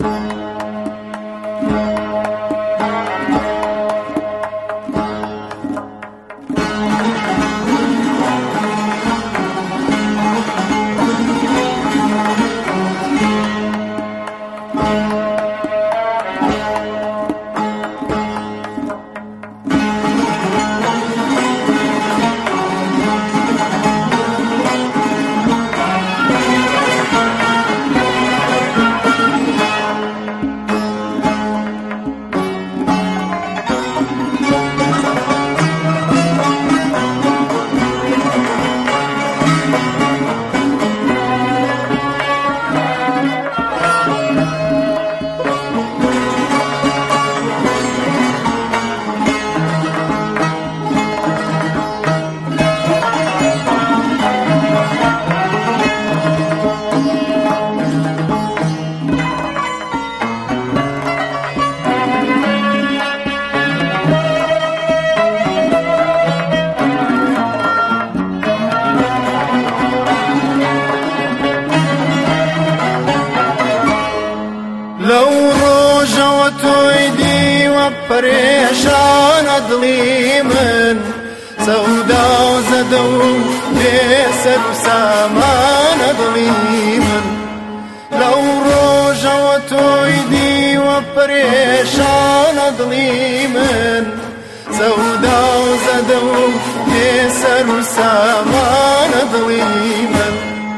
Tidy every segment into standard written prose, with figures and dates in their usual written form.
لو روجة وتويدي وبريشان دڵی من سەودا و زەدە و بێسەر و سامانە دڵی من لەو ڕۆژە وتویدی وبرێشانە دڵی من سەودا و زەدە و بێسەر و سامانە دڵی من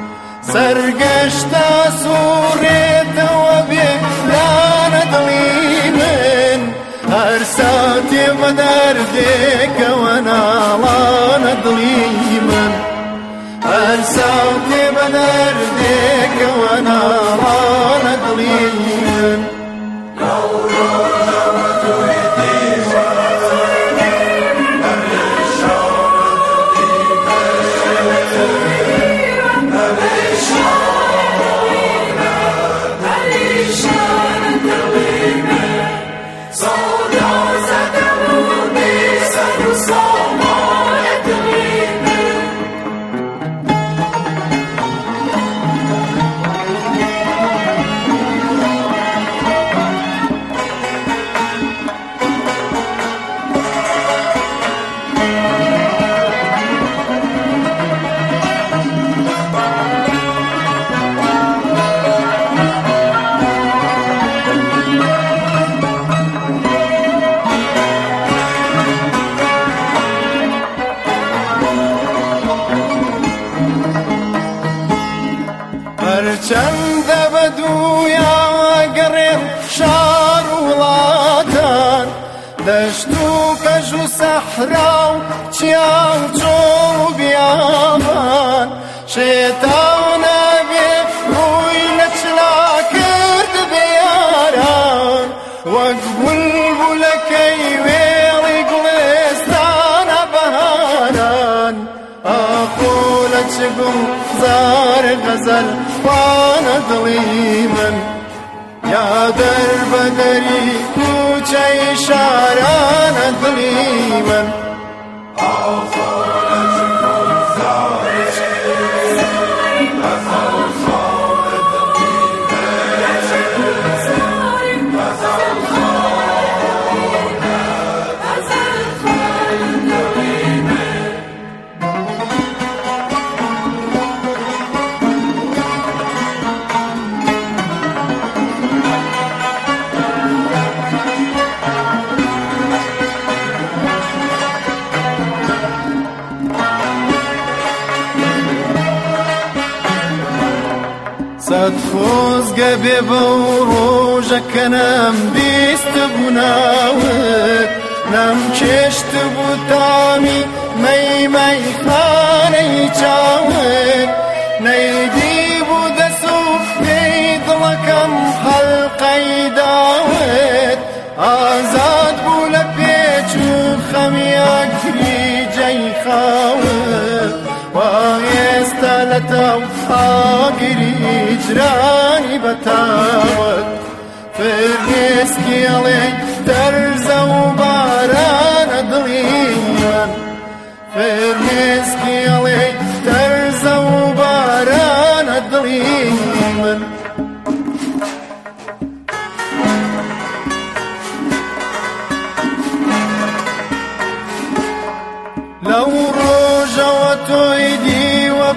سەرگەشتە سوڕێتەوە بێلانە دڵی من هەر ساتێ بە دەردێکەوە ناڵانە دڵی من هەر ساتێ بە دەردێکەوە ناڵانە دڵی من هەرچەندە بە دوویا گەڕێم شار و وڵاتان دەشت و کەژ و سەحرا و چیا و چۆ و بیابان شێتانە بێ ڕووی لە چلا کرد بێ یاران وەک بولبولەکەی وێڵی گوڵێستانە بەهاران ئاخۆ لە چ گوڵزار غەزەل خوانە دڵی من یا دەربەدەری کوچەی شارانە دڵی من سەد خۆزگە بێ بەو ڕۆژەکە نەمبیست بوو ناوت نەمچێشت بوو تامی مەیمەیخانەی چاوت نەیدی بوو دەس و پێی دڵەکەم هەڵقەی داوت ئازاد بوو لە پێچ و خەمی ئەکری جەی خاوت وەئێستا لە تاو ئاگری جرانی بەتاوت فرمێسکێڵێ دەرزە و بارانە دڵی من فرمێسکێڵێ دەرزە و بارانە دڵی من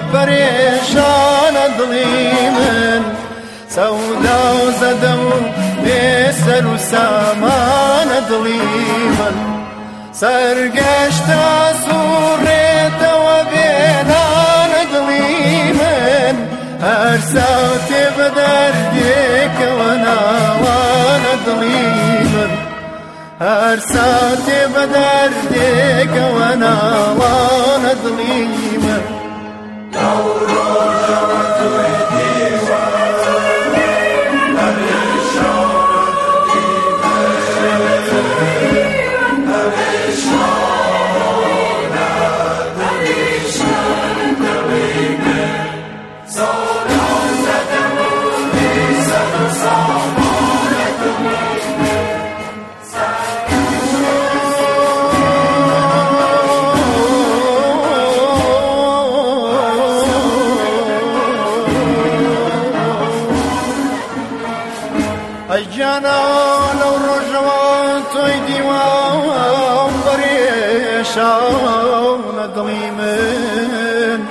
پریشانە دڵی من سەودا و زەدە و بێسەر و سامانە دڵی من سەرگەشتە سوڕێتەوە بێنانە دڵی من هەر ساو تێ بە دەردێکەوە ناوانە دڵی من هەر ساو تێ بە دەردێکەوە ناوانە دڵی من ئەی جانا لەو ڕۆژەوە تۆی دیوان پەرێشانە دڵی من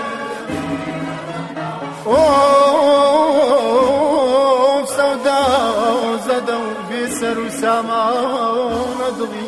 سەودا و زەدە و بێسەر و سامانە دڵی